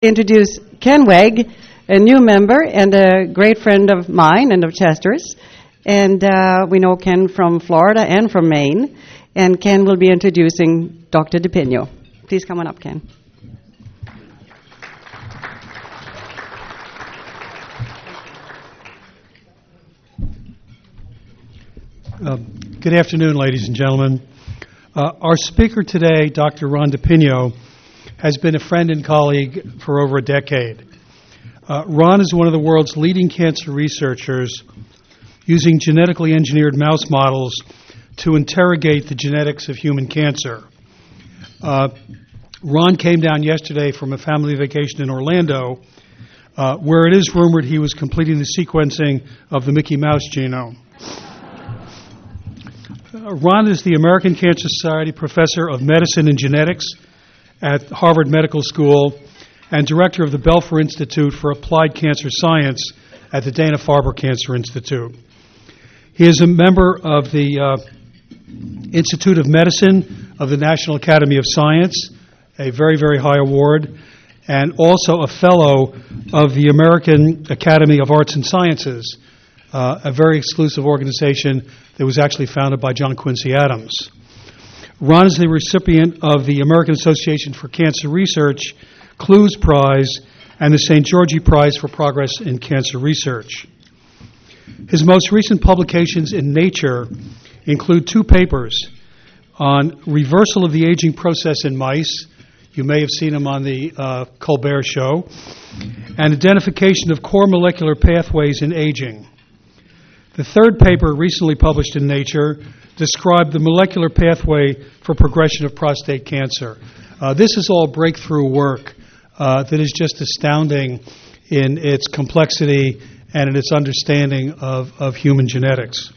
Introduce Ken Wegg, a new member and a great friend of mine and of Chester's. And we know Ken from Florida and from Maine. And Ken will be introducing Dr. DePino. Please come on up, Ken. Good afternoon, ladies and gentlemen. Our speaker today, Dr. Ron DePino, has been a friend and colleague for over a decade. Ron is one of the world's leading cancer researchers using genetically engineered mouse models to interrogate the genetics of human cancer. Ron came down yesterday from a family vacation in Orlando, where it is rumored he was completing the sequencing of the Mickey Mouse genome. Ron is the American Cancer Society Professor of Medicine and Genetics at Harvard Medical School and Director of the Belfer Institute for Applied Cancer Science at the Dana-Farber Cancer Institute. He is a member of the Institute of Medicine of the National Academy of Science, a very, very high award, and also a fellow of the American Academy of Arts and Sciences, a very exclusive organization that was actually founded by John Quincy Adams. Ron is the recipient of the American Association for Cancer Research Clues Prize and the St. George Prize for Progress in Cancer Research. His most recent publications in Nature include two papers on reversal of the aging process in mice. You may have seen them on the Colbert Show, and identification of core molecular pathways in aging. The third paper, recently published in Nature, described the molecular pathway for progression of prostate cancer. This is all breakthrough work that is just astounding in its complexity and in its understanding of human genetics.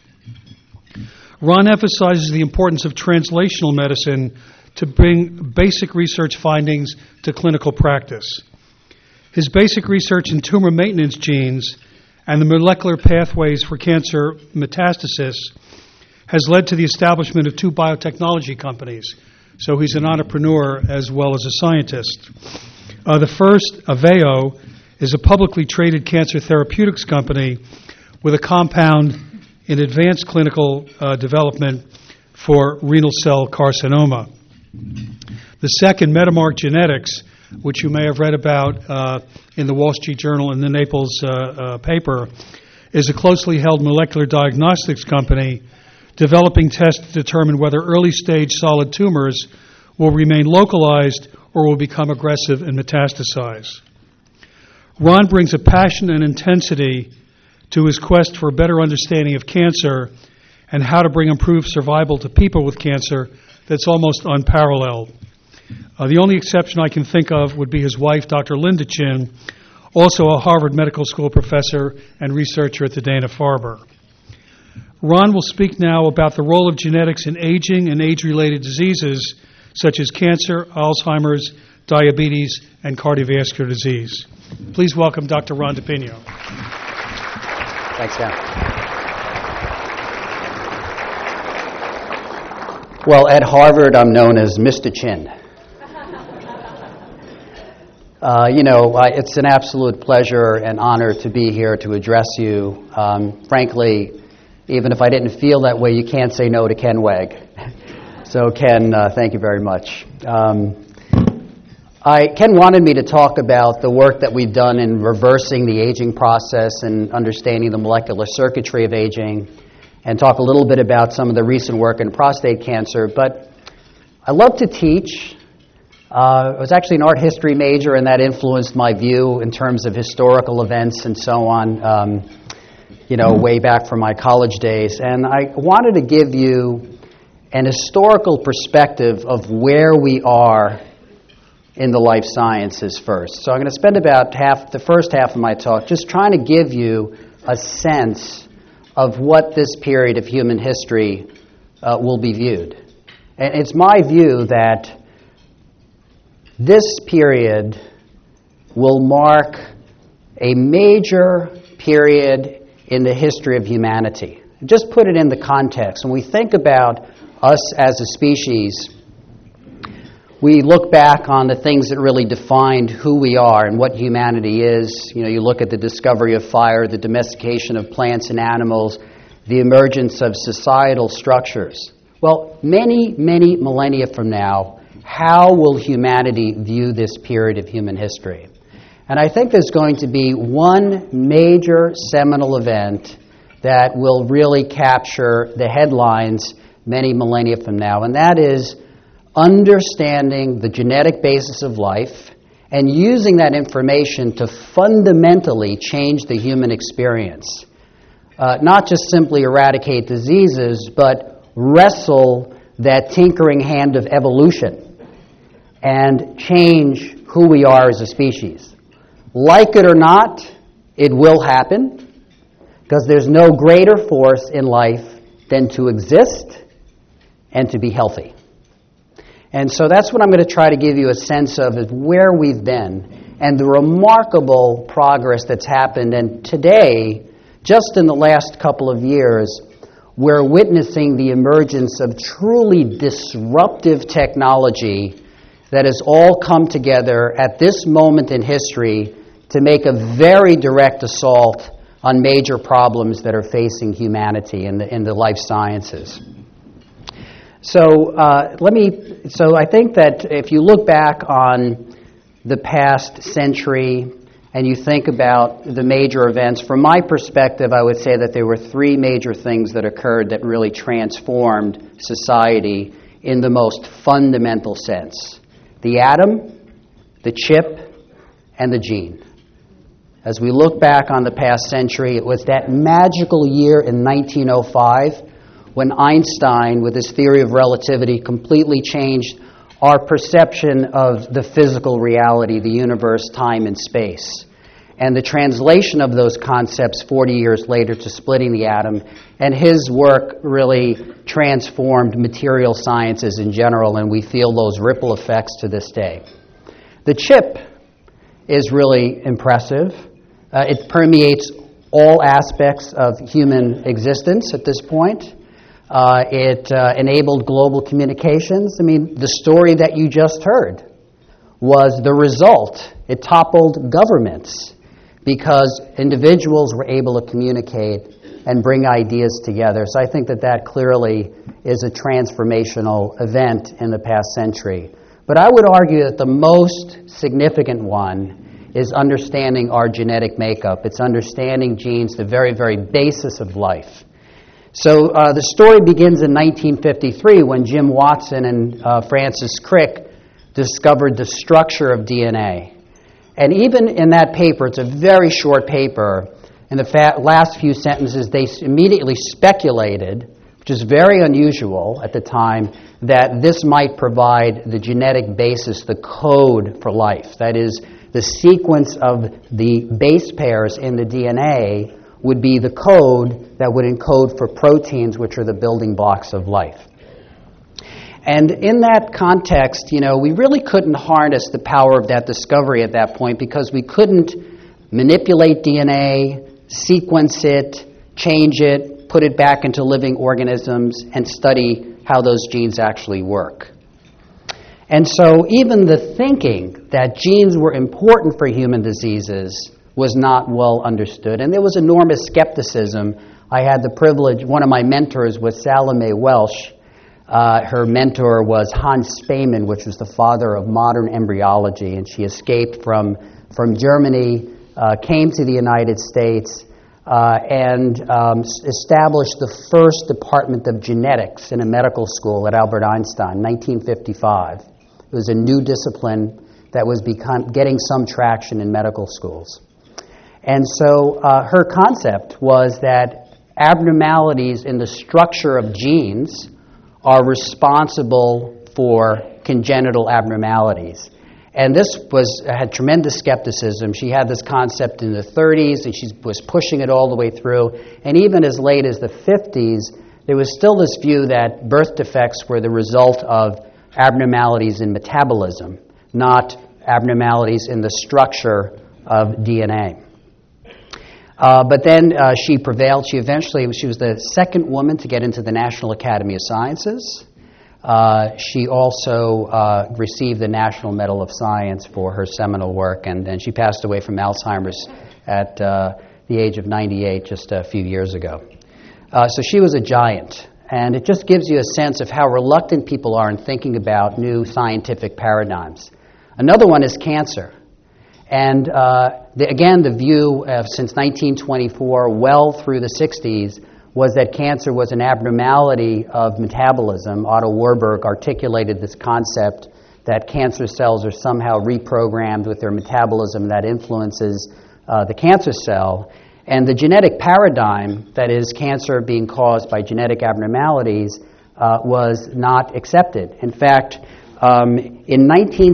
Ron emphasizes the importance of translational medicine to bring basic research findings to clinical practice. His basic research in tumor maintenance genes and the molecular pathways for cancer metastasis has led to the establishment of two biotechnology companies. So he's an entrepreneur as well as a scientist. The first, Aveo, is a publicly traded cancer therapeutics company with a compound in advanced clinical development for renal cell carcinoma. The second, Metamark Genetics, which you may have read about in the Wall Street Journal and the Naples paper, is a closely held molecular diagnostics company developing tests to determine whether early-stage solid tumors will remain localized or will become aggressive and metastasize. Ron brings a passion and intensity to his quest for a better understanding of cancer and how to bring improved survival to people with cancer that's almost unparalleled. The only exception I can think of would be his wife, Dr. Linda Chin, also a Harvard Medical School professor and researcher at the Dana-Farber. Ron will speak now about the role of genetics in aging and age-related diseases such as cancer, Alzheimer's, diabetes, and cardiovascular disease. Please welcome Dr. Ron DePino. Thanks, Ken. Well, at Harvard, I'm known as Mr. Chin. It's an absolute pleasure and honor to be here to address you. Frankly, even if I didn't feel that way, you can't say no to Ken Wegg. So, Ken, thank you very much. Ken wanted me to talk about the work that we've done in reversing the aging process and understanding the molecular circuitry of aging, and talk a little bit about some of the recent work in prostate cancer. But I love to teach. I was actually an art history major, and that influenced my view in terms of historical events and so on, way back from my college days. And I wanted to give you an historical perspective of where we are in the life sciences first. So I'm going to spend about the first half of my talk just trying to give you a sense of what this period of human history will be viewed. And it's my view that this period will mark a major period in the history of humanity. Just put it in the context. When we think about us as a species, we look back on the things that really defined who we are and what humanity is. You look at the discovery of fire, the domestication of plants and animals, the emergence of societal structures. Well, many, many millennia from now, how will humanity view this period of human history? And I think there's going to be one major seminal event that will really capture the headlines many millennia from now, and that is understanding the genetic basis of life and using that information to fundamentally change the human experience. Not just simply eradicate diseases, but wrestle that tinkering hand of evolution and change who we are as a species. Like it or not, it will happen, because there's no greater force in life than to exist and to be healthy. And so that's what I'm going to try to give you a sense of, is where we've been and the remarkable progress that's happened. And today, just in the last couple of years, we're witnessing the emergence of truly disruptive technology that has all come together at this moment in history to make a very direct assault on major problems that are facing humanity in the life sciences. So I think that if you look back on the past century and you think about the major events, from my perspective, I would say that there were three major things that occurred that really transformed society in the most fundamental sense: the atom, the chip, and the gene. As we look back on the past century, it was that magical year in 1905 when Einstein, with his theory of relativity, completely changed our perception of the physical reality, the universe, time, and space. And the translation of those concepts 40 years later to splitting the atom, and his work really transformed material sciences in general, and we feel those ripple effects to this day. The chip is really impressive. It permeates all aspects of human existence at this point. It enabled global communications. I mean, the story that you just heard was the result. It toppled governments because individuals were able to communicate and bring ideas together. So I think that clearly is a transformational event in the past century. But I would argue that the most significant one is understanding our genetic makeup. It's understanding genes, the very, very basis of life. So the story begins in 1953 when Jim Watson and Francis Crick discovered the structure of DNA. And even in that paper, it's a very short paper, in the last few sentences they immediately speculated, which is very unusual at the time, that this might provide the genetic basis, the code for life. That is, the sequence of the base pairs in the DNA would be the code that would encode for proteins, which are the building blocks of life. And in that context, we really couldn't harness the power of that discovery at that point because we couldn't manipulate DNA, sequence it, change it, put it back into living organisms, and study how those genes actually work. And so even the thinking that genes were important for human diseases was not well understood. And there was enormous skepticism. I had the privilege, one of my mentors was Salome Welsh. Her mentor was Hans Spemann, which was the father of modern embryology. And she escaped from Germany, came to the United States, and established the first department of genetics in a medical school at Albert Einstein, 1955. It was a new discipline that was getting some traction in medical schools. And so her concept was that abnormalities in the structure of genes are responsible for congenital abnormalities. And this had tremendous skepticism. She had this concept in the 30s, and she was pushing it all the way through. And even as late as the 50s, there was still this view that birth defects were the result of abnormalities in metabolism, not abnormalities in the structure of DNA. But then she prevailed. She was the second woman to get into the National Academy of Sciences. She also received the National Medal of Science for her seminal work, and then she passed away from Alzheimer's at the age of 98 just a few years ago. So she was a giant, and it just gives you a sense of how reluctant people are in thinking about new scientific paradigms. Another one is cancer. And again, the view since 1924, well through the 60s, was that cancer was an abnormality of metabolism. Otto Warburg articulated this concept that cancer cells are somehow reprogrammed with their metabolism that influences the cancer cell. And the genetic paradigm, that is, cancer being caused by genetic abnormalities, was not accepted. In fact, in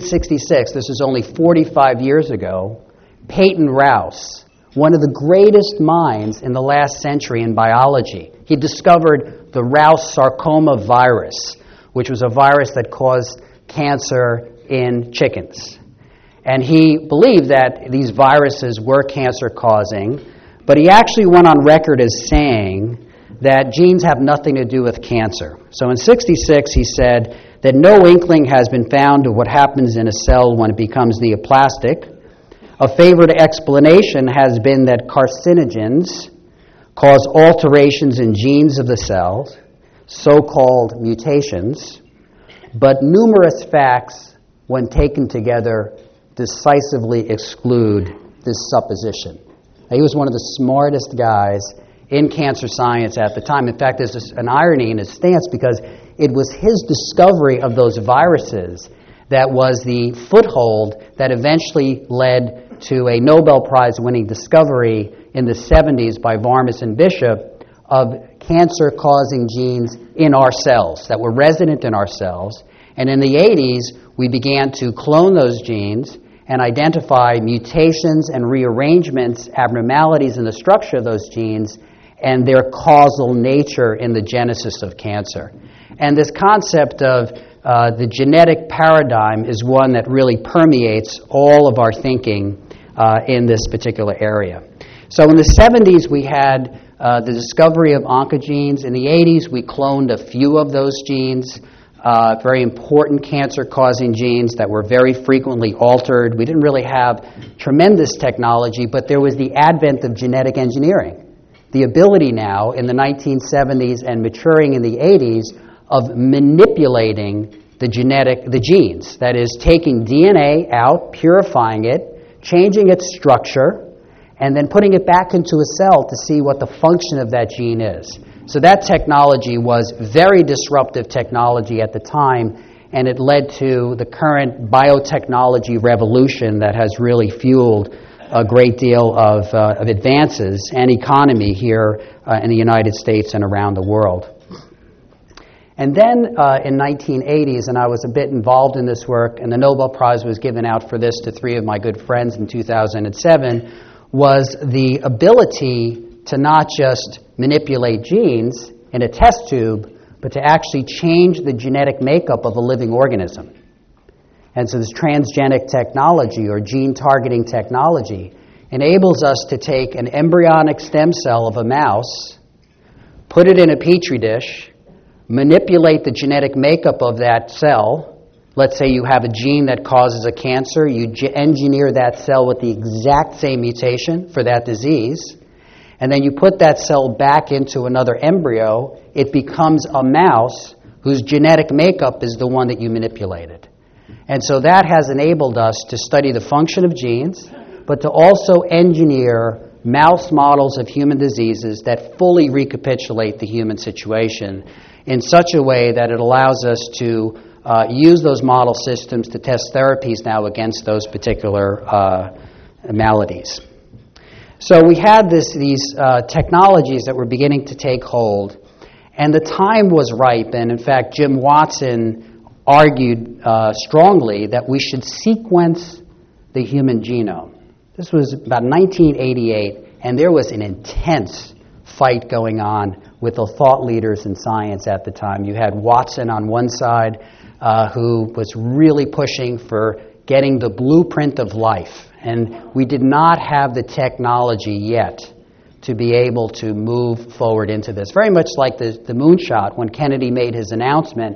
1966, this is only 45 years ago, Peyton Rouse, one of the greatest minds in the last century in biology, he discovered the Rouse sarcoma virus, which was a virus that caused cancer in chickens. And he believed that these viruses were cancer-causing, but he actually went on record as saying that genes have nothing to do with cancer. So in 66, he said that no inkling has been found of what happens in a cell when it becomes neoplastic. A favorite explanation has been that carcinogens cause alterations in genes of the cells, so-called mutations, but numerous facts, when taken together, decisively exclude this supposition. Now, he was one of the smartest guys in cancer science at the time. In fact, there's an irony in his stance because it was his discovery of those viruses that was the foothold that eventually led to a Nobel Prize-winning discovery in the 70s by Varmus and Bishop of cancer-causing genes in our cells that were resident in our cells. And in the 80s, we began to clone those genes and identify mutations and rearrangements, abnormalities in the structure of those genes, and their causal nature in the genesis of cancer. And this concept of the genetic paradigm is one that really permeates all of our thinking in this particular area. So in the 70s, we had the discovery of oncogenes. In the 80s, we cloned a few of those genes, very important cancer-causing genes that were very frequently altered. We didn't really have tremendous technology, but there was the advent of genetic engineering. The ability now, in the 1970s and maturing in the 80s, of manipulating the genes. That is, taking DNA out, purifying it, changing its structure, and then putting it back into a cell to see what the function of that gene is. So that technology was very disruptive technology at the time, and it led to the current biotechnology revolution that has really fueled a great deal of advances and economy here in the United States and around the world. And then in 1980s, and I was a bit involved in this work, and the Nobel Prize was given out for this to three of my good friends in 2007, was the ability to not just manipulate genes in a test tube, but to actually change the genetic makeup of a living organism. And so this transgenic technology or gene targeting technology enables us to take an embryonic stem cell of a mouse, put it in a petri dish, manipulate the genetic makeup of that cell. Let's say you have a gene that causes a cancer. You engineer that cell with the exact same mutation for that disease. And then you put that cell back into another embryo. It becomes a mouse whose genetic makeup is the one that you manipulated. And so that has enabled us to study the function of genes, but to also engineer mouse models of human diseases that fully recapitulate the human situation in such a way that it allows us to use those model systems to test therapies now against those particular maladies. So we had these technologies that were beginning to take hold, and the time was ripe, and in fact Jim Watson argued strongly that we should sequence the human genome. This was about 1988, and there was an intense fight going on with the thought leaders in science at the time. You had Watson on one side, who was really pushing for getting the blueprint of life. And we did not have the technology yet to be able to move forward into this. Very much like the moonshot, when Kennedy made his announcement,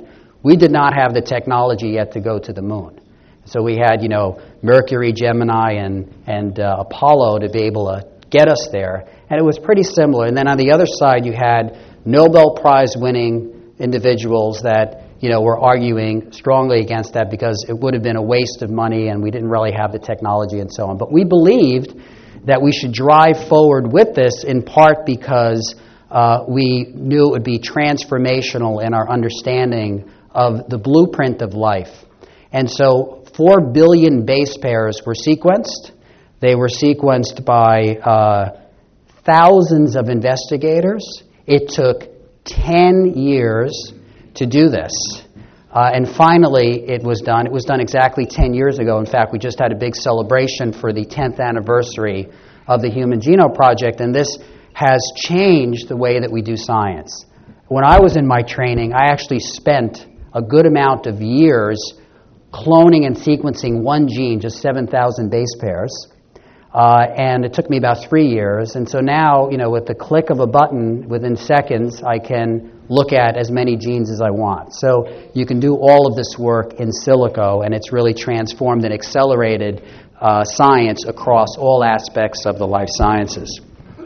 we did not have the technology yet to go to the moon. So we had, Mercury, Gemini, and Apollo to be able to get us there. And it was pretty similar. And then on the other side, you had Nobel Prize-winning individuals that, were arguing strongly against that because it would have been a waste of money and we didn't really have the technology and so on. But we believed that we should drive forward with this in part because we knew it would be transformational in our understanding of the blueprint of life. And so 4 billion base pairs were sequenced. They were sequenced by thousands of investigators. It took 10 years to do this. And finally, it was done. It was done exactly 10 years ago. In fact, we just had a big celebration for the 10th anniversary of the Human Genome Project, and this has changed the way that we do science. When I was in my training, I actually spent a good amount of years cloning and sequencing one gene, just 7,000 base pairs. And it took me about 3 years. And so now, with the click of a button, within seconds, I can look at as many genes as I want. So you can do all of this work in silico, and it's really transformed and accelerated science across all aspects of the life sciences.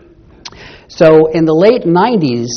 So in the late 90s,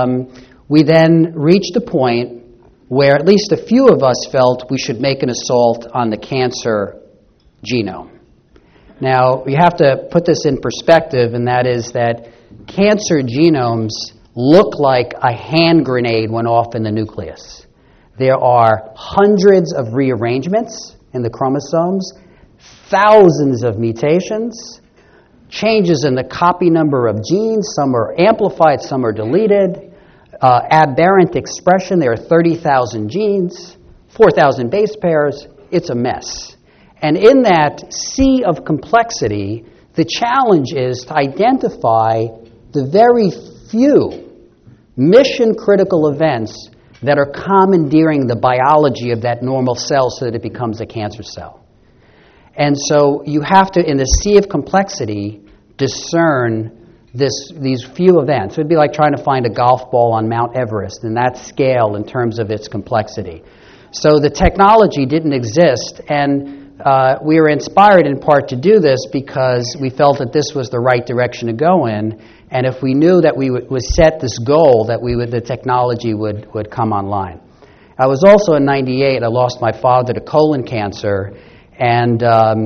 we then reached a point where at least a few of us felt we should make an assault on the cancer genome. Now, we have to put this in perspective, and that is that cancer genomes look like a hand grenade went off in the nucleus. There are hundreds of rearrangements in the chromosomes, thousands of mutations, changes in the copy number of genes. Some are amplified, some are deleted. Aberrant expression, there are 30,000 genes, 4,000 base pairs. It's a mess. And in that sea of complexity, the challenge is to identify the very few mission-critical events that are commandeering the biology of that normal cell so that it becomes a cancer cell. And so you have to, in the sea of complexity, discern these few events. It would be like trying to find a golf ball on Mount Everest in that scale in terms of its complexity. So the technology didn't exist, and we were inspired in part to do this because we felt that this was the right direction to go in, and if we knew that we would set this goal, that the technology would come online. I was also in '98. I lost my father to colon cancer, and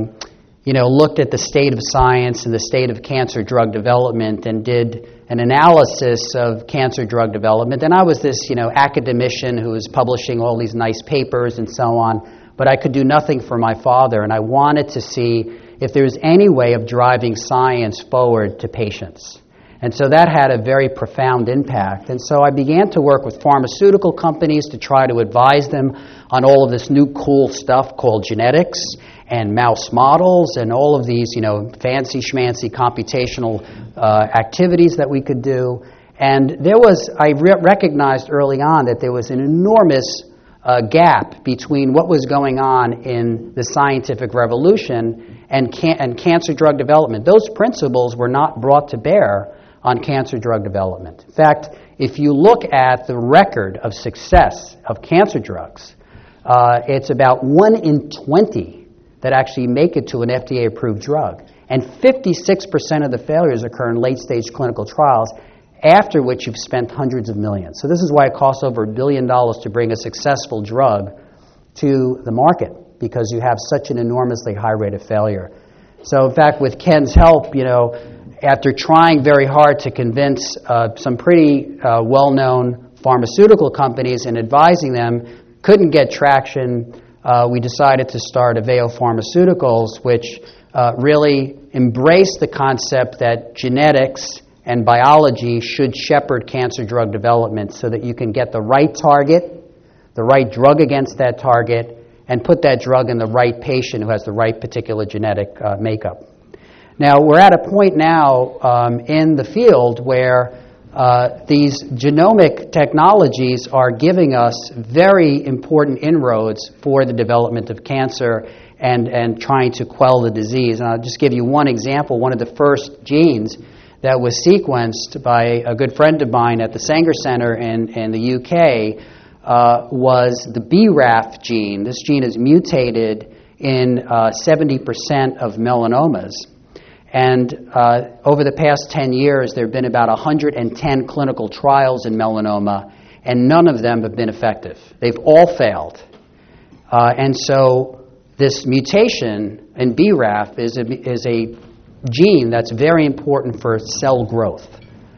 looked at the state of science and the state of cancer drug development, and did an analysis of cancer drug development. And I was this academician who was publishing all these nice papers and so on. But I could do nothing for my father, and I wanted to see if there was any way of driving science forward to patients. And so that had a very profound impact. And so I began to work with pharmaceutical companies to try to advise them on all of this new cool stuff called genetics and mouse models and all of these, fancy schmancy computational activities that we could do. And I recognized early on that there was an enormous gap between what was going on in the scientific revolution and cancer drug development. Those principles were not brought to bear on cancer drug development. In fact, if you look at the record of success of cancer drugs, it's about 1 in 20 that actually make it to an FDA-approved drug. And 56% of the failures occur in late-stage clinical trials, after which you've spent hundreds of millions. So this is why it costs over $1 billion to bring a successful drug to the market, because you have such an enormously high rate of failure. So in fact, with Ken's help, after trying very hard to convince some pretty well-known pharmaceutical companies and advising them, couldn't get traction, we decided to start Aveo Pharmaceuticals, which really embraced the concept that genetics and biology should shepherd cancer drug development so that you can get the right target, the right drug against that target, and put that drug in the right patient who has the right particular genetic makeup. Now, we're at a point now in the field where these genomic technologies are giving us very important inroads for the development of cancer and trying to quell the disease. And I'll just give you one example. One of the first genes that was sequenced by a good friend of mine at the Sanger Center in the UK was the BRAF gene. This gene is mutated in 70% of melanomas. And over the past 10 years, there have been about 110 clinical trials in melanoma, and none of them have been effective. They've all failed. And so this mutation in BRAF is a gene that's very important for cell growth.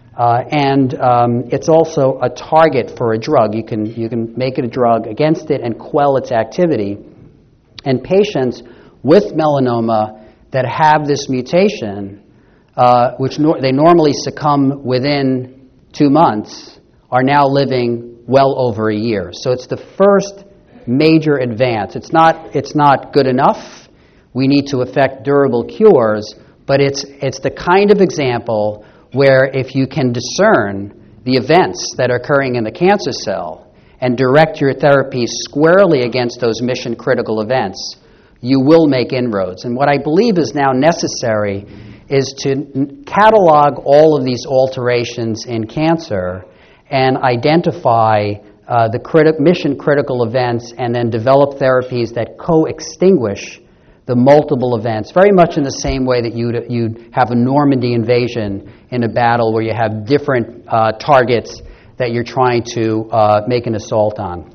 And it's also a target for a drug. You can make it a drug against it and quell its activity. And patients with melanoma that have this mutation, which they normally succumb within 2 months, are now living well over a year. So it's the first major advance. It's not good enough. We need to effect durable cures, but it's the kind of example where if you can discern the events that are occurring in the cancer cell and direct your therapies squarely against those mission-critical events, you will make inroads. And what I believe is now necessary is to catalog all of these alterations in cancer and identify the mission-critical events and then develop therapies that co-extinguish the multiple events, very much in the same way that you'd have a Normandy invasion in a battle where you have different targets that you're trying to make an assault on.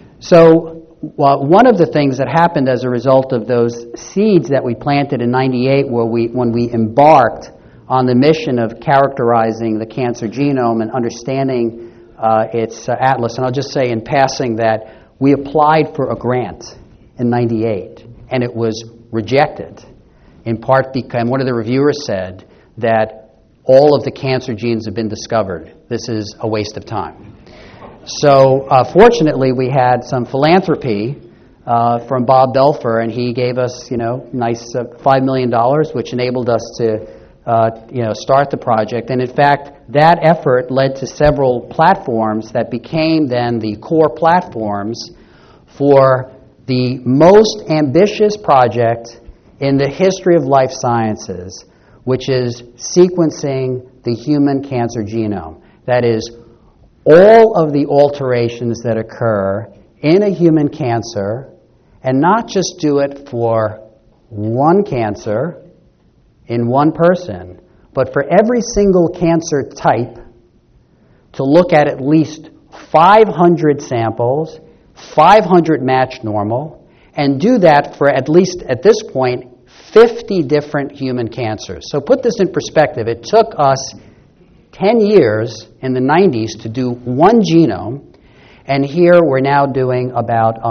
So one of the things that happened as a result of those seeds that we planted in '98 when we embarked on the mission of characterizing the cancer genome and understanding its atlas, and I'll just say in passing that we applied for a grant in '98, and it was rejected, in part because one of the reviewers said that all of the cancer genes have been discovered. This is a waste of time. So fortunately, we had some philanthropy from Bob Belfer, and he gave us, nice $5 million, which enabled us to, start the project. And in fact, that effort led to several platforms that became then the core platforms for the most ambitious project in the history of life sciences, which is sequencing the human cancer genome. That is, all of the alterations that occur in a human cancer, and not just do it for one cancer in one person, but for every single cancer type, to look at least 500 samples, 500 matched normal, and do that for at least, at this point, 50 different human cancers. So put this in perspective. It took us 10 years in the 90s to do one genome, and here we're now doing about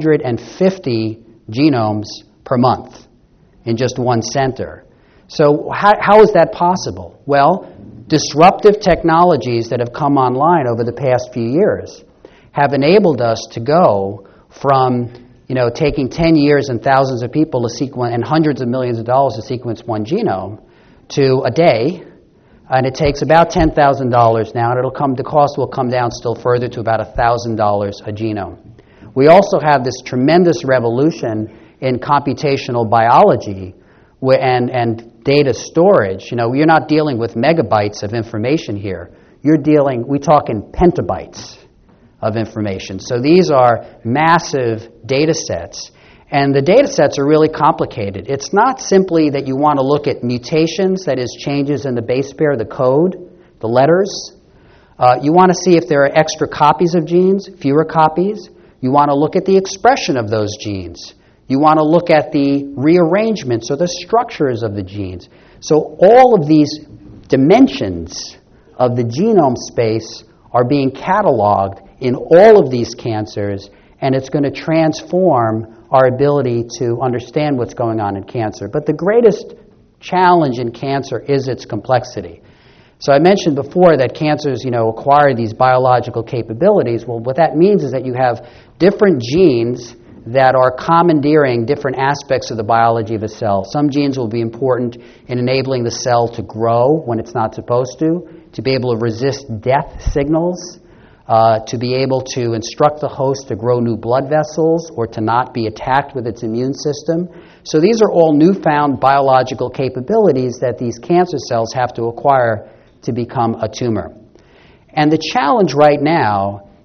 150 genomes per month in just one center. So how is that possible? Well, disruptive technologies that have come online over the past few years have enabled us to go from taking 10 years and thousands of people to sequence and hundreds of millions of dollars to sequence one genome to a day. And it takes about $10,000 now, and the cost will come down still further to about $1,000 a genome. We also have this tremendous revolution in computational biology and data storage. You're not dealing with megabytes of information here. We talk in petabytes of information. So these are massive data sets. And the data sets are really complicated. It's not simply that you want to look at mutations, that is, changes in the base pair, the code, the letters. You want to see if there are extra copies of genes, fewer copies. You want to look at the expression of those genes. You want to look at the rearrangements or the structures of the genes. So all of these dimensions of the genome space are being cataloged in all of these cancers, and it's going to transform our ability to understand what's going on in cancer. But the greatest challenge in cancer is its complexity. So I mentioned before that cancers, acquire these biological capabilities. Well, what that means is that you have different genes that are commandeering different aspects of the biology of a cell. Some genes will be important in enabling the cell to grow when it's not supposed to be able to resist death signals, to be able to instruct the host to grow new blood vessels or to not be attacked with its immune system. So these are all newfound biological capabilities that these cancer cells have to acquire to become a tumor. And the challenge right now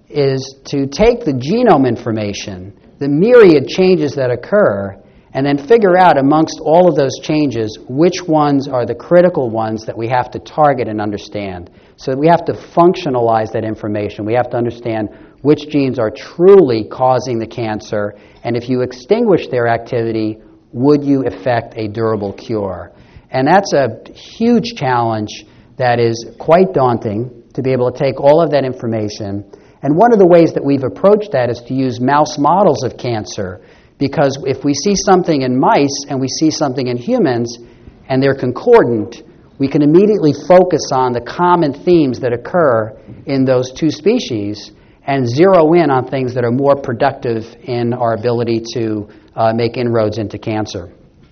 is to take the genome information, the myriad changes that occur, and then figure out amongst all of those changes which ones are the critical ones that we have to target and understand. So we have to functionalize that information. We have to understand which genes are truly causing the cancer, and if you extinguish their activity, would you effect a durable cure? And that's a huge challenge that is quite daunting, to be able to take all of that information. And one of the ways that we've approached that is to use mouse models of cancer, because if we see something in mice and we see something in humans and they're concordant, we can immediately focus on the common themes that occur in those two species and zero in on things that are more productive in our ability to make inroads into cancer.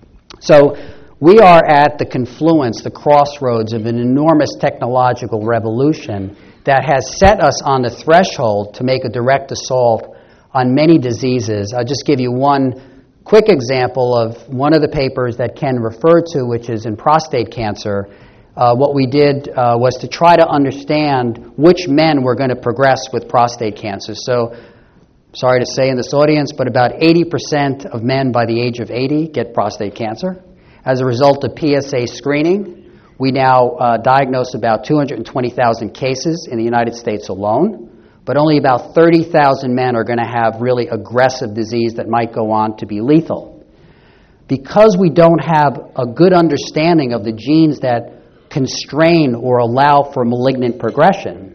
So we are at the confluence, the crossroads of an enormous technological revolution that has set us on the threshold to make a direct assault on many diseases. I'll just give you one quick example of one of the papers that Ken referred to, which is in prostate cancer. What we did was to try to understand which men were going to progress with prostate cancer. So, sorry to say in this audience, but about 80% of men by the age of 80 get prostate cancer. As a result of PSA screening, we now diagnose about 220,000 cases in the United States alone. But only about 30,000 men are going to have really aggressive disease that might go on to be lethal. Because we don't have a good understanding of the genes that constrain or allow for malignant progression,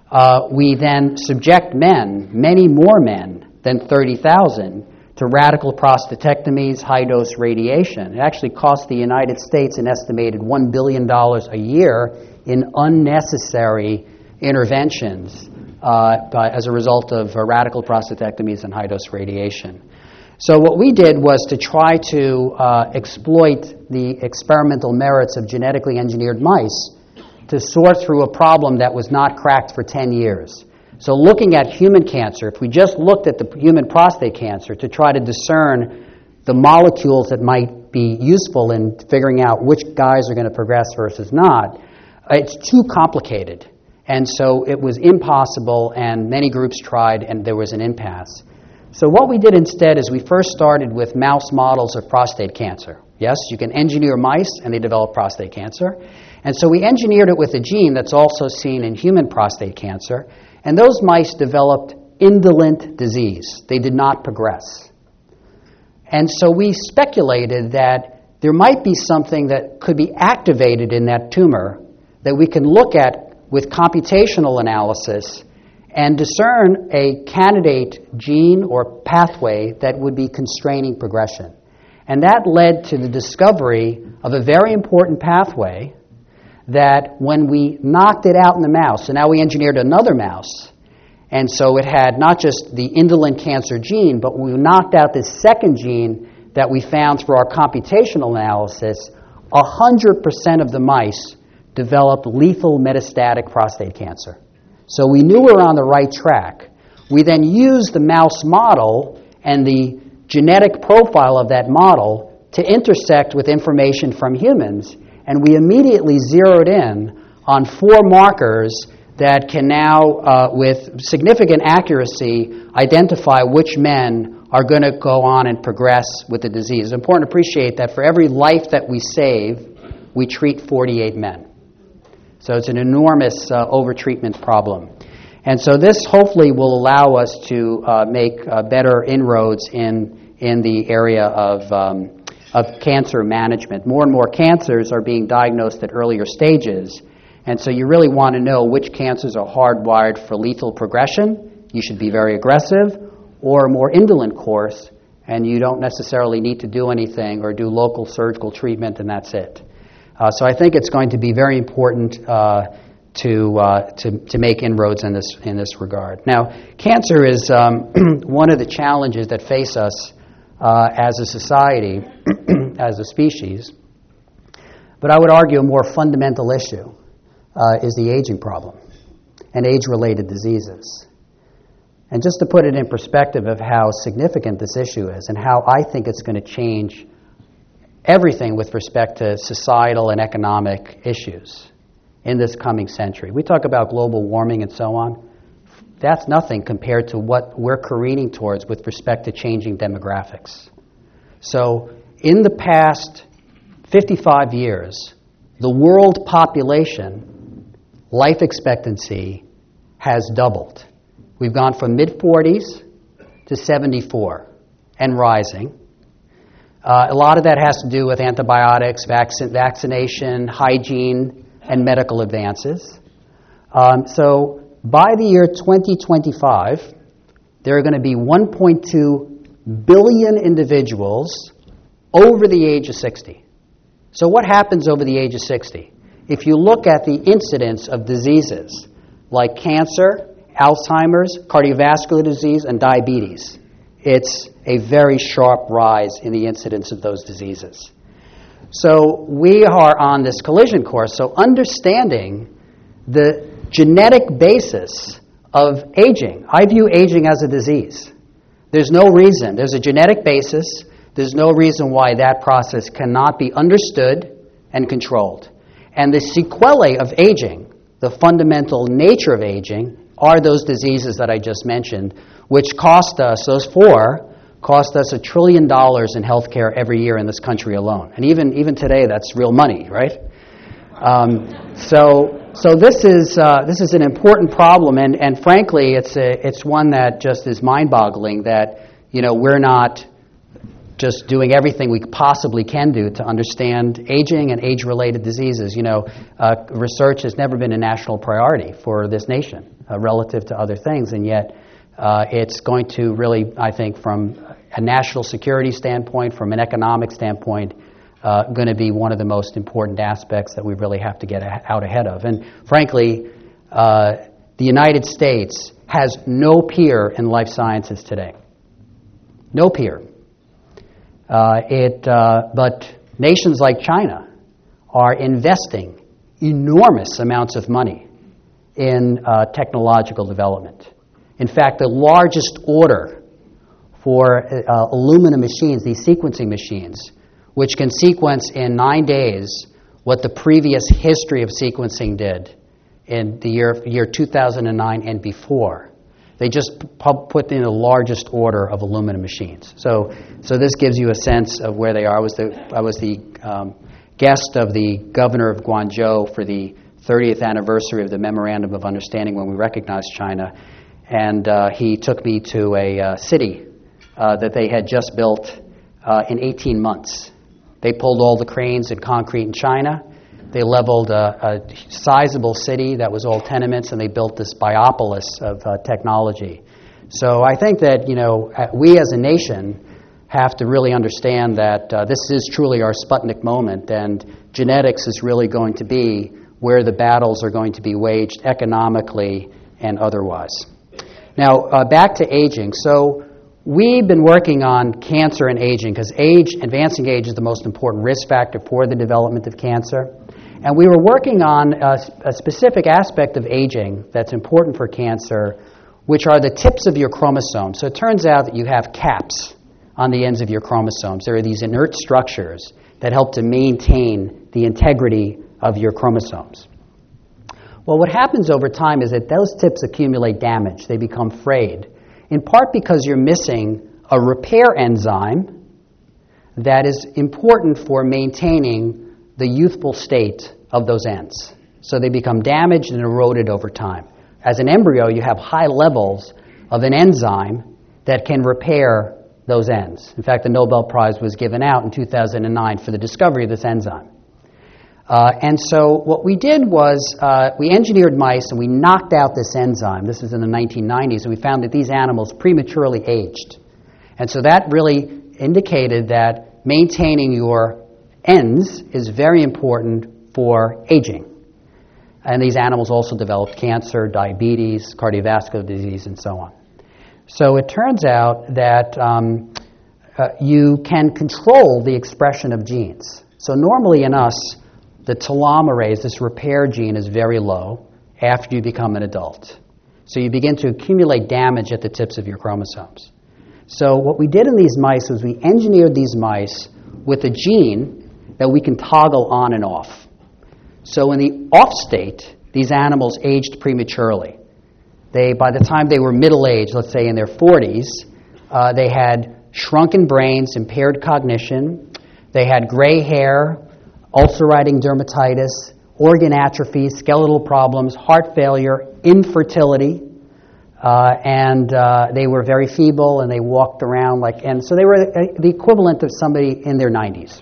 we then subject men, many more men than 30,000, to radical prostatectomies, high-dose radiation. It actually costs the United States an estimated $1 billion a year in unnecessary interventions as a result of radical prostatectomies and high-dose radiation. So what we did was to try to exploit the experimental merits of genetically engineered mice to sort through a problem that was not cracked for 10 years. So looking at human cancer, if we just looked at the human prostate cancer to try to discern the molecules that might be useful in figuring out which guys are going to progress versus not, it's too complicated. And so it was impossible, and many groups tried, and there was an impasse. So what we did instead is we first started with mouse models of prostate cancer. Yes, you can engineer mice, and they develop prostate cancer. And so we engineered it with a gene that's also seen in human prostate cancer, and those mice developed indolent disease. They did not progress. And so we speculated that there might be something that could be activated in that tumor that we can look at with computational analysis and discern a candidate gene or pathway that would be constraining progression. And that led to the discovery of a very important pathway that when we knocked it out in the mouse, so now we engineered another mouse, and so it had not just the indolent cancer gene, but when we knocked out this second gene that we found through our computational analysis, 100% of the mice developed lethal metastatic prostate cancer. So we knew we were on the right track. We then used the mouse model and the genetic profile of that model to intersect with information from humans, and we immediately zeroed in on 4 markers that can now, with significant accuracy, identify which men are going to go on and progress with the disease. It's important to appreciate that for every life that we save, we treat 48 men. So it's an enormous overtreatment problem. And so this hopefully will allow us to make better inroads in the area of cancer management. More and more cancers are being diagnosed at earlier stages. And so you really want to know which cancers are hardwired for lethal progression. You should be very aggressive, or a more indolent course, and you don't necessarily need to do anything or do local surgical treatment, and that's it. So I think it's going to be very important to make inroads in this regard. Now, cancer is one of the challenges that face us as a society, as a species. But I would argue a more fundamental issue is the aging problem and age-related diseases. And just to put it in perspective of how significant this issue is and how I think it's going to change everything with respect to societal and economic issues in this coming century. We talk about global warming and so on. that's nothing compared to what we're careening towards with respect to changing demographics. So in the past 55 years, the world population, life expectancy, has doubled. We've gone from mid-40s to 74 and rising. A lot of that has to do with antibiotics, vaccination, hygiene, and medical advances. So by the year 2025, there are going to be 1.2 billion individuals over the age of 60. So what happens over the age of 60? If you look at the incidence of diseases like cancer, Alzheimer's, cardiovascular disease, and diabetes, it's a very sharp rise in the incidence of those diseases. So we are on this collision course. So understanding the genetic basis of aging, I view aging as a disease. There's no reason. There's a genetic basis. There's no reason why that process cannot be understood and controlled. And the sequelae of aging, the fundamental nature of aging, are those diseases that I just mentioned, which cost us, those four, cost us $1 trillion in healthcare every year in this country alone. And even today, that's real money, right? So this is an important problem, and frankly, it's one that just is mind-boggling that we're not just doing everything we possibly can do to understand aging and age-related diseases. Research has never been a national priority for this nation relative to other things, and yet it's going to really, I think, from a national security standpoint, from an economic standpoint, going to be one of the most important aspects that we really have to get out ahead of. And frankly, the United States has no peer in life sciences today. No peer. But nations like China are investing enormous amounts of money in technological development. In fact, the largest order for Illumina machines, these sequencing machines, which can sequence in 9 days what the previous history of sequencing did in the year 2009 and before. They just put in the largest order of Illumina machines. So this gives you a sense of where they are. I was the guest of the governor of Guangzhou for the 30th anniversary of the Memorandum of Understanding when we recognized China, and he took me to a city that they had just built in 18 months. They pulled all the cranes and concrete in China. They leveled a sizable city that was all tenements, and they built this biopolis of technology. So I think that we as a nation have to really understand that this is truly our Sputnik moment, and genetics is really going to be where the battles are going to be waged economically and otherwise. Now, back to aging. So we've been working on cancer and aging because advancing age is the most important risk factor for the development of cancer. And we were working on a specific aspect of aging that's important for cancer, which are the tips of your chromosomes. So it turns out that you have caps on the ends of your chromosomes. There are these inert structures that help to maintain the integrity of your chromosomes. Well, what happens over time is that those tips accumulate damage. They become frayed, in part because you're missing a repair enzyme that is important for maintaining the youthful state of those ends. So they become damaged and eroded over time. As an embryo, you have high levels of an enzyme that can repair those ends. In fact, the Nobel Prize was given out in 2009 for the discovery of this enzyme. And so what we did was we engineered mice and we knocked out this enzyme. This was in the 1990s, and we found that these animals prematurely aged. And so that really indicated that maintaining your ends is very important for aging. And these animals also developed cancer, diabetes, cardiovascular disease, and so on. So it turns out that you can control the expression of genes. So normally in us, the telomerase, this repair gene, is very low after you become an adult. So you begin to accumulate damage at the tips of your chromosomes. So what we did in these mice was we engineered these mice with a gene that we can toggle on and off. So in the off state, these animals aged prematurely. by the time they were middle-aged, let's say in their 40s, they had shrunken brains, impaired cognition, they had gray hair, ulcerating dermatitis, organ atrophy, skeletal problems, heart failure, infertility, and they were very feeble, and they walked around and so they were the equivalent of somebody in their 90s.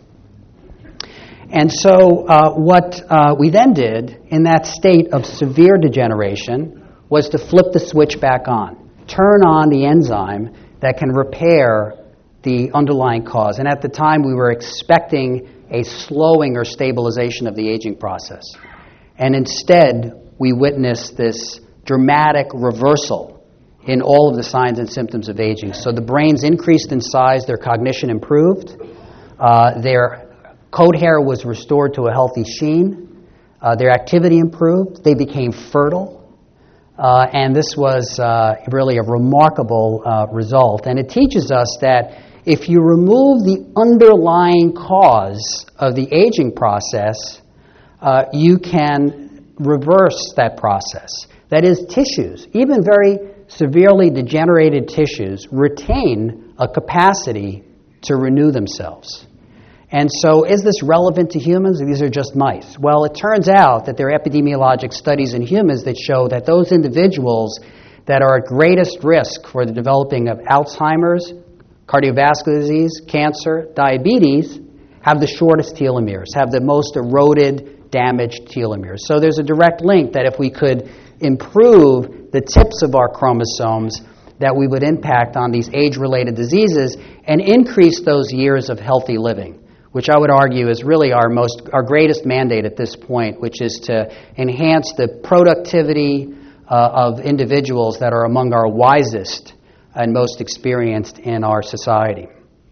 And so what we then did in that state of severe degeneration was to flip the switch back on, turn on the enzyme that can repair the underlying cause. And at the time, we were expecting a slowing or stabilization of the aging process. And instead, we witnessed this dramatic reversal in all of the signs and symptoms of aging. So the brains increased in size, their cognition improved, their coat hair was restored to a healthy sheen, their activity improved, they became fertile, and this was really a remarkable result. And it teaches us that if you remove the underlying cause of the aging process, you can reverse that process. That is, tissues, even very severely degenerated tissues, retain a capacity to renew themselves. And so is this relevant to humans? These are just mice. Well, it turns out that there are epidemiologic studies in humans that show that those individuals that are at greatest risk for the developing of Alzheimer's, cardiovascular disease, cancer, diabetes, have the shortest telomeres, have the most eroded, damaged telomeres. So there's a direct link that if we could improve the tips of our chromosomes, that we would impact on these age-related diseases and increase those years of healthy living, which I would argue is really our greatest mandate at this point, which is to enhance the productivity of individuals that are among our wisest and most experienced in our society.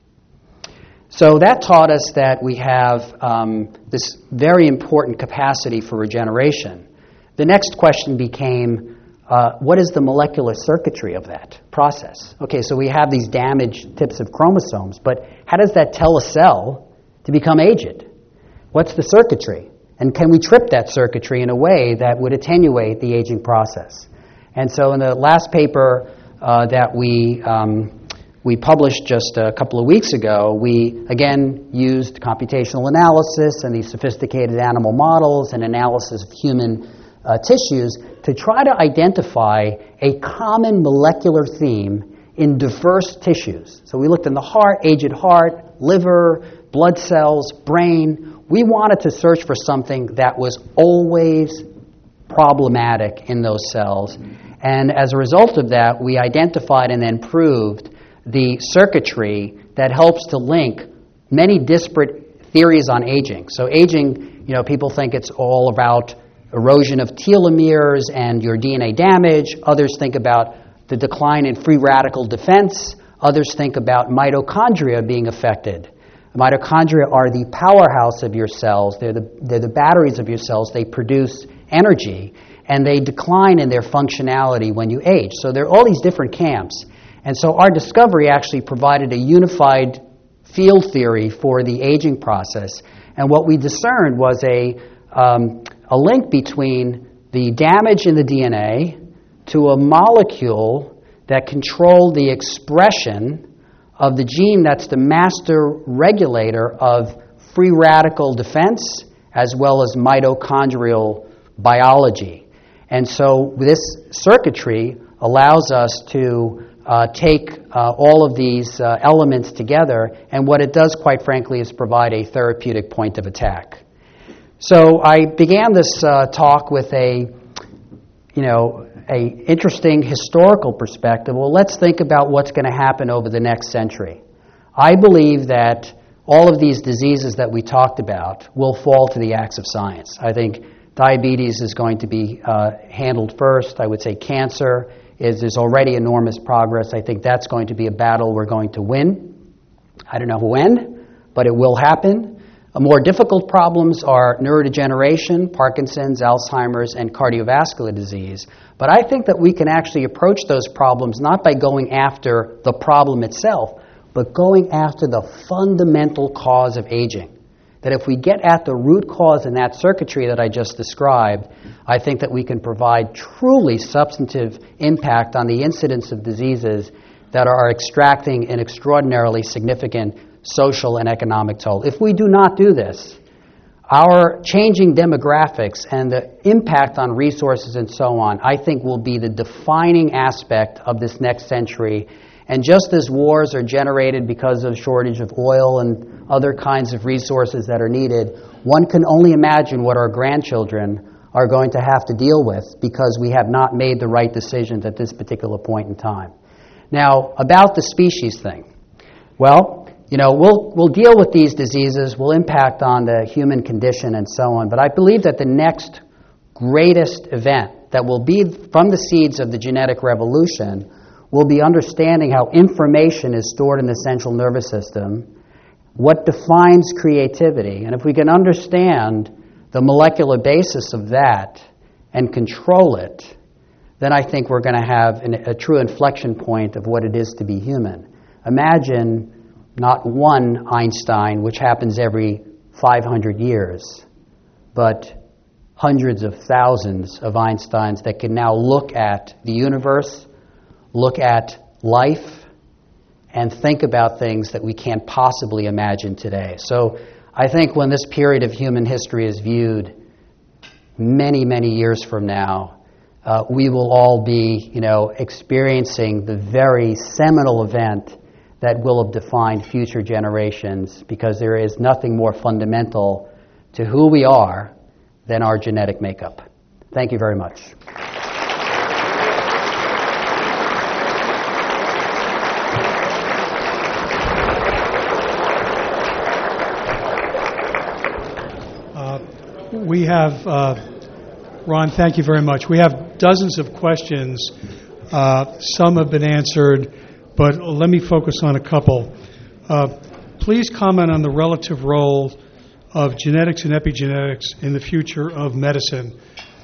So that taught us that we have this very important capacity for regeneration. The next question became, what is the molecular circuitry of that process? Okay, so we have these damaged tips of chromosomes, but how does that tell a cell to become aged? What's the circuitry? And can we trip that circuitry in a way that would attenuate the aging process? And so in the last paper that we published just a couple of weeks ago, we again used computational analysis and these sophisticated animal models and analysis of human tissues to try to identify a common molecular theme in diverse tissues. So we looked in the heart, aged heart, liver, blood cells, brain. We wanted to search for something that was always problematic in those cells. And as a result of that, we identified and then proved the circuitry that helps to link many disparate theories on aging. So aging, people think it's all about erosion of telomeres and your DNA damage. Others think about the decline in free radical defense. Others think about mitochondria being affected. The mitochondria are the powerhouse of your cells. They're the batteries of your cells. They produce energy, and they decline in their functionality when you age. So there are all these different camps. And so our discovery actually provided a unified field theory for the aging process. And what we discerned was a link between the damage in the DNA to a molecule that controlled the expression of the gene that's the master regulator of free radical defense as well as mitochondrial biology. And so this circuitry allows us to take all of these elements together, and what it does, quite frankly, is provide a therapeutic point of attack. So I began this talk with a interesting historical perspective. Well, let's think about what's going to happen over the next century. I believe that all of these diseases that we talked about will fall to the axe of science. I think diabetes is going to be handled first. I would say cancer there's already enormous progress. I think that's going to be a battle we're going to win. I don't know when, but it will happen. More difficult problems are neurodegeneration, Parkinson's, Alzheimer's, and cardiovascular disease. But I think that we can actually approach those problems not by going after the problem itself, but going after the fundamental cause of aging. that if we get at the root cause in that circuitry that I just described, I think that we can provide truly substantive impact on the incidence of diseases that are extracting an extraordinarily significant social and economic toll. If we do not do this, our changing demographics and the impact on resources and so on, I think will be the defining aspect of this next century. And just as wars are generated because of shortage of oil and other kinds of resources that are needed, one can only imagine what our grandchildren are going to have to deal with because we have not made the right decisions at this particular point in time. Now, about the species thing. Well, we'll deal with these diseases, we'll impact on the human condition and so on, but I believe that the next greatest event that will be from the seeds of the genetic revolution will be understanding how information is stored in the central nervous system, what defines creativity, and if we can understand the molecular basis of that and control it, then I think we're going to have a true inflection point of what it is to be human. Imagine not one Einstein, which happens every 500 years, but hundreds of thousands of Einsteins that can now look at the universe, look at life, and think about things that we can't possibly imagine today. So I think when this period of human history is viewed many, many years from now, we will all be, experiencing the very seminal event that will have defined future generations, because there is nothing more fundamental to who we are than our genetic makeup. Thank you very much. We have, Ron, thank you very much. We have dozens of questions. Some have been answered, but let me focus on a couple. Please comment on the relative role of genetics and epigenetics in the future of medicine.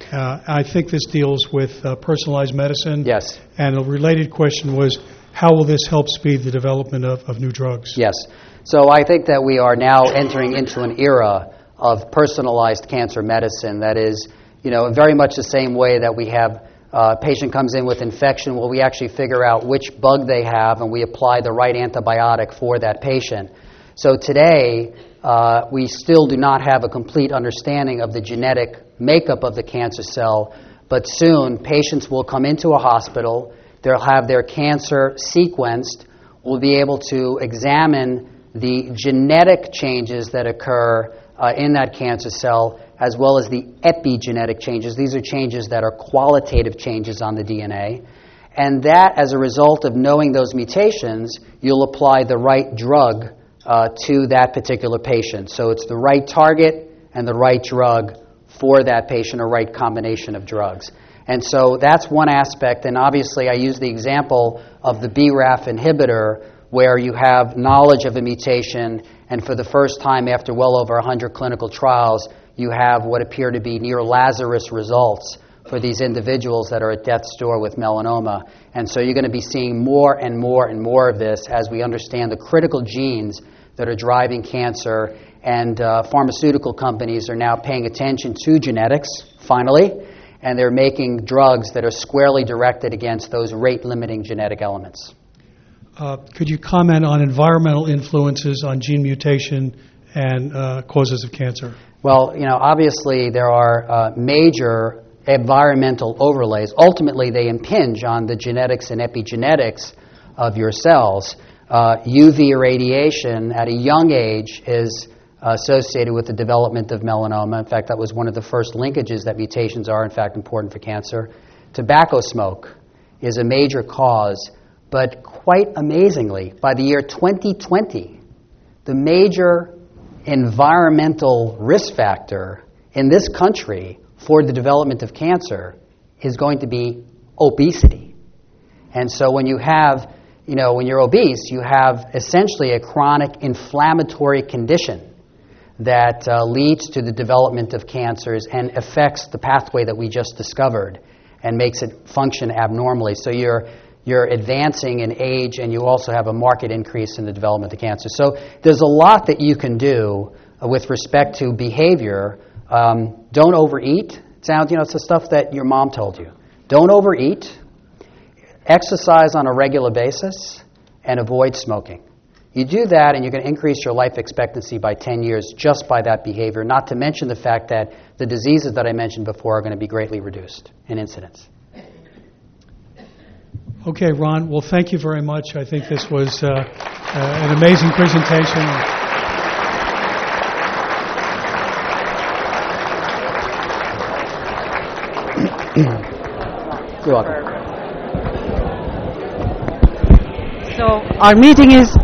I think this deals with personalized medicine. Yes. And a related question was, how will this help speed the development of new drugs? Yes. So I think that we are now entering into an era of personalized cancer medicine that is, in very much the same way that we have a patient comes in with infection, well, we actually figure out which bug they have and we apply the right antibiotic for that patient. So today, we still do not have a complete understanding of the genetic makeup of the cancer cell, but soon patients will come into a hospital, they'll have their cancer sequenced, we'll be able to examine the genetic changes that occur in that cancer cell, as well as the epigenetic changes. These are changes that are qualitative changes on the DNA. And that, as a result of knowing those mutations, you'll apply the right drug to that particular patient. So it's the right target and the right drug for that patient, or right combination of drugs. And so that's one aspect. And obviously I use the example of the BRAF inhibitor, where you have knowledge of a mutation, and for the first time after well over 100 clinical trials, you have what appear to be near Lazarus results for these individuals that are at death's door with melanoma. And so you're going to be seeing more and more and more of this as we understand the critical genes that are driving cancer, and pharmaceutical companies are now paying attention to genetics, finally, and they're making drugs that are squarely directed against those rate-limiting genetic elements. Could you comment on environmental influences on gene mutation and causes of cancer? Well, obviously there are major environmental overlays. Ultimately, they impinge on the genetics and epigenetics of your cells. UV irradiation at a young age is associated with the development of melanoma. In fact, that was one of the first linkages that mutations are, in fact, important for cancer. Tobacco smoke is a major cause. But quite amazingly, by the year 2020, the major environmental risk factor in this country for the development of cancer is going to be obesity. And so when you have, when you're obese, you have essentially a chronic inflammatory condition that leads to the development of cancers and affects the pathway that we just discovered and makes it function abnormally. So you're advancing in age, and you also have a marked increase in the development of cancer. So there's a lot that you can do with respect to behavior. Don't overeat. It sounds, it's the stuff that your mom told you. Don't overeat. Exercise on a regular basis, and avoid smoking. You do that, and you're going to increase your life expectancy by 10 years just by that behavior, not to mention the fact that the diseases that I mentioned before are going to be greatly reduced in incidence. Okay, Ron. Well, thank you very much. I think this was an amazing presentation. You're welcome. So our meeting is